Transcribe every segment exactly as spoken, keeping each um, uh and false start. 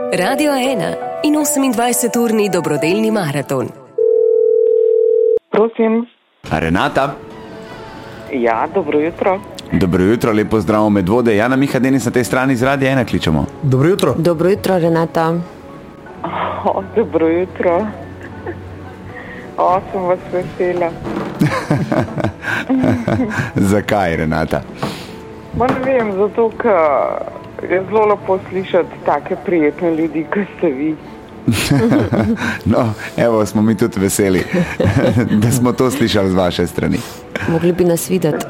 Radio ena in osemindvajseturni dobrodelni maraton. Prosim. Renata? Ja, dobro jutro. Dobro jutro, lepo zdrav Medvode. Jana, Miha, Denis na tej strani z Radia ena kličemo. Dobro jutro. Dobro jutro, Renata. O, dobro jutro. O, sem vas vesela. Zakaj, Renata? Ma ne vem, zato, ker je zelo lepo slišati take prijetne ljudi, kot ste vi. No, evo, smo mi tudi veseli, da smo to slišali z vaše strani. Mogli bi nas videti.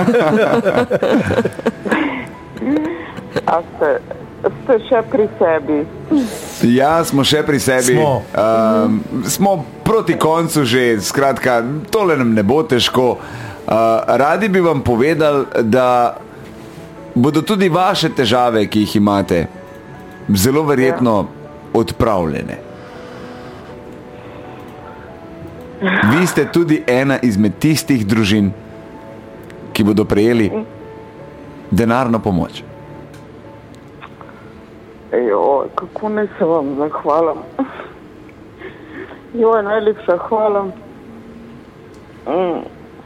A ste, ste še pri sebi? Ja, smo še pri sebi. Smo. Um, smo proti koncu že, skratka, tole nam ne bo težko. Uh, radi bi vam povedali, da bodo tudi vaše težave, ki jih imate, zelo verjetno odpravljene. Vi ste tudi ena izmed tistih družin, ki bodo prejeli denarno pomoč. Joj, kako naj se vam zahvalim. Joj, najlepša hvala. Mm.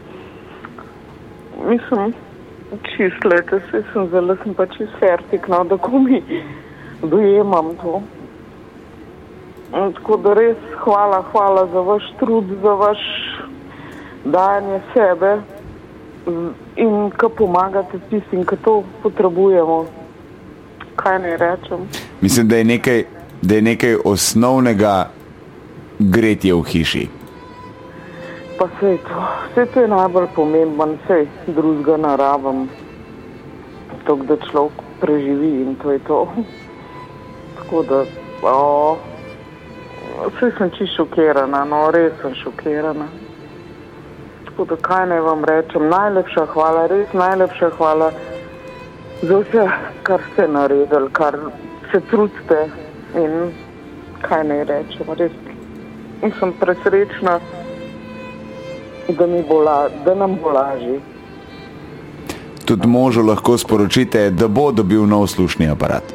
Mislim, čist lete, se sem zelo, sem pa čist fertik, no, da ko mi dojemam to. In tako da res hvala, hvala za vaš trud, za vaš dajanje sebe in ko pomagate tistim, ki to potrebujemo. Kaj naj rečem? Mislim, da je nekaj, da je nekaj osnovnega gretje v hiši. Pa sej to, sej to je najbolj pomemben, sej drugega naravim, to, da človek preživi in to je to. Tako da, o, sej sem čisto šokirana, no, res sem šokirana. Tako da, kaj naj vam rečem, najlepša hvala, res najlepša hvala za vse, kar ste naredili, kar se trudite in kaj naj rečem, res. In sem presrečna, da, mi bo la, da nam bo lažje. Tudi možu lahko sporočite, da bo dobil nov slušni aparat.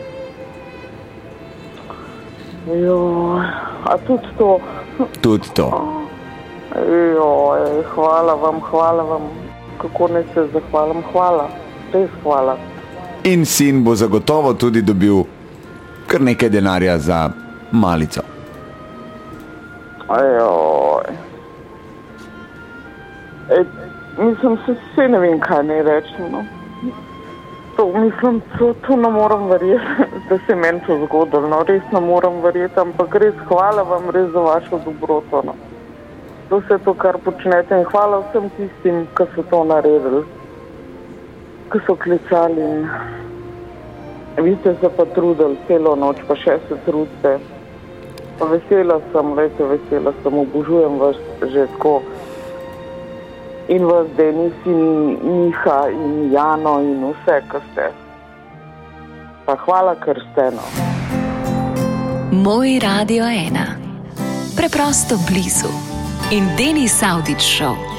Joj, a tudi to? Tudi to. Joj, hvala vam, hvala vam. Kako ne se zahvalim, hvala. Res hvala. In sin bo zagotovo tudi dobil kar nekaj denarja za malico. Joj. E, mislim, se, se ne vem, kaj ne rečem, no. To, mislim, to, to ne moram verjeti, da se meni to zgodilo, no. Res ne moram verjeti, ampak res hvala vam res za vašo dobroto, no. To vse to, kar počnete in hvala vsem tistim, ki so to naredili, ki so klicali in vi ste se pa trudili celo noč, pa še se trudite. Pa vesela sem, lejte, vesela sem, obožujem vas že tako. In vas, Denis, in Miha, in Jano, in vse, kar ste. Pa hvala, ker ste, no. Moj Radio ena. Preprosto blizu. In Denis Avdić Show.